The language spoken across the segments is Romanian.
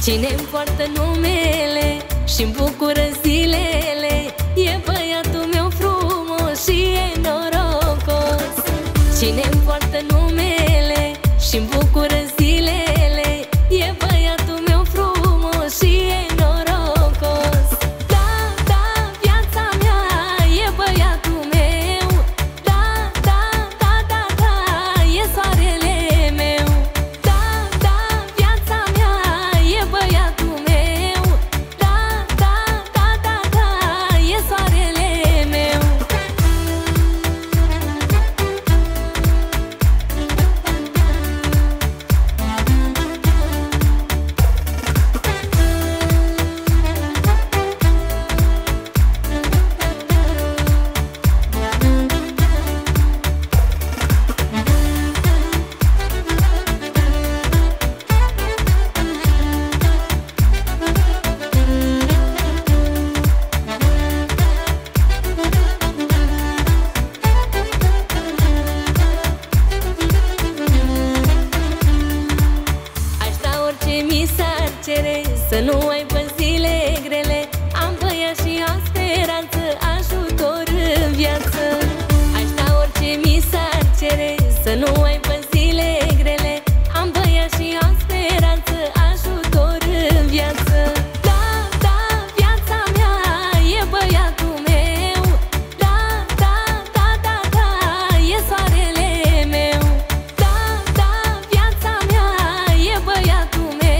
Cine-mi poartă numele și-mi bucură zilele, e băiatul meu frumos și e norocos. Cine-mi poartă numele și-mi bucură zilele, e băiatul meu frumos și e norocos. Da, da, viața mea e băiatul meu. Da, da, da, da, da, e soarele meu. Da, da, viața mea e băiatul meu. Da, da, da, da, da, e soarele meu. Să nu aibă zile grele, am băiat și am speranță, ajutor în viață. Aș da orice mi s-ar cere, să nu aibă zile grele, am băiat și am speranță, ajutor în viață. Da, da, viața mea e băiatul meu. Da, da, da, da, da, e soarele meu. Da, da, viața mea e băiatul meu.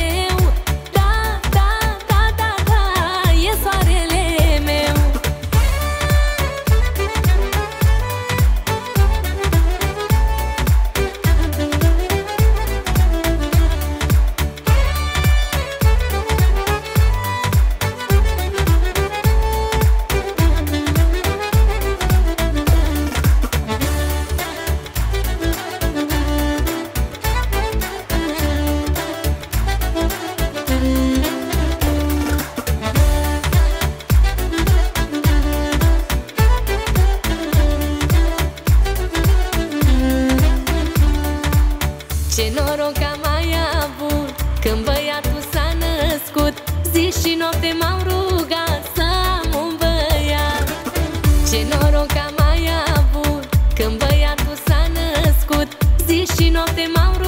Ce noroc am mai avut când băiatul s-a născut, zi și noapte m-am rugat să am un băiat. Ce noroc am mai avut când băiatul s-a născut, zi și noapte m-am rugat